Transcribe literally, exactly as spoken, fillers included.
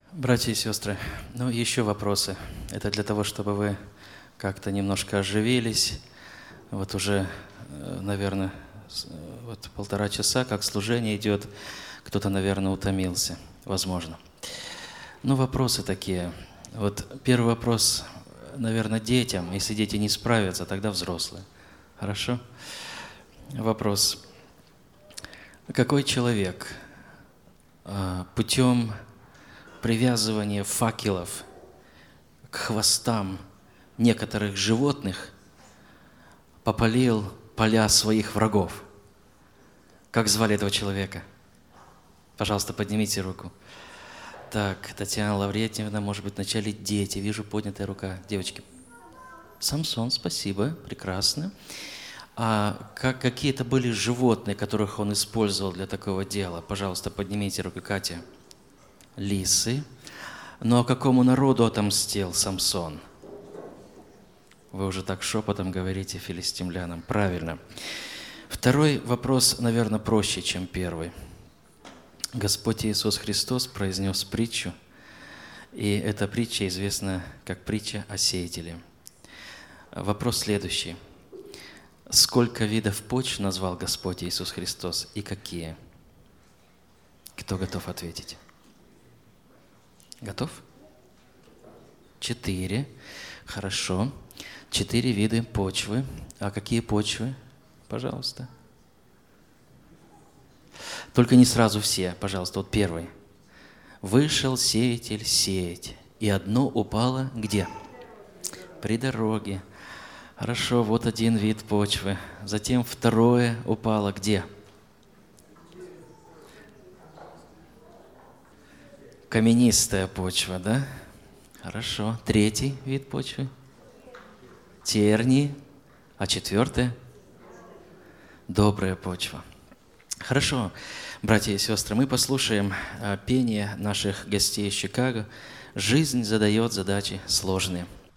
Братья и сестры, ну еще вопросы. Это для того, чтобы вы как-то немножко оживились. Вот уже, наверное, вот полтора часа, как служение идет, кто-то, наверное, утомился, возможно. Ну, вопросы такие. Вот первый вопрос, наверное, детям. Если дети не справятся, тогда взрослые. Хорошо? Вопрос. Какой человек путем привязывания факелов к хвостам некоторых животных попалил поля своих врагов? Как звали этого человека? Пожалуйста, поднимите руку. Так, Татьяна Лаврентьевна, может быть, вначале дети. Вижу поднятая рука. Девочки. Самсон, спасибо, прекрасно. А как, какие это были животные, которых он использовал для такого дела? Пожалуйста, поднимите руку, Катя. Лисы. Но какому народу отомстил Самсон? Вы уже так шепотом говорите филистимлянам. Правильно. Второй вопрос, наверное, проще, чем первый. Господь Иисус Христос произнес притчу, и эта притча известна как притча о сеятеле. Вопрос следующий. Сколько видов почв назвал Господь Иисус Христос и какие? Кто готов ответить? Готов? Четыре. Хорошо. Четыре вида почвы. А какие почвы? Пожалуйста. Только не сразу все, пожалуйста. Вот первый. Вышел сеятель сеять, и одно упало где? При дороге. Хорошо, вот один вид почвы. Затем второе упало где? Каменистая почва, да? Хорошо. Третий вид почвы? Тернии. А четвертое? Добрая почва. Хорошо, братья и сестры, мы послушаем пение наших гостей из Чикаго. Жизнь задает задачи сложные.